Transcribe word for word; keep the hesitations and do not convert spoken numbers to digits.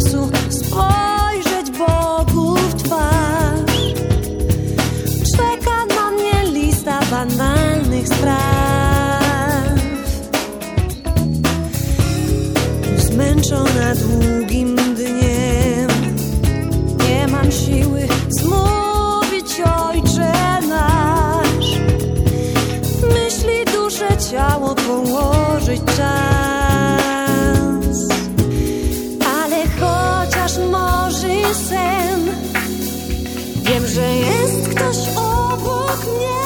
czasu spojrzeć Bogu w twarz. Czeka na mnie lista banalnych spraw. Zmęczona długim dniem, nie mam siły zmówić Ojcze nasz. Myśli, duszę, ciało położyć czas. Ale chociaż morzy sen, wiem, że jest ktoś obok mnie.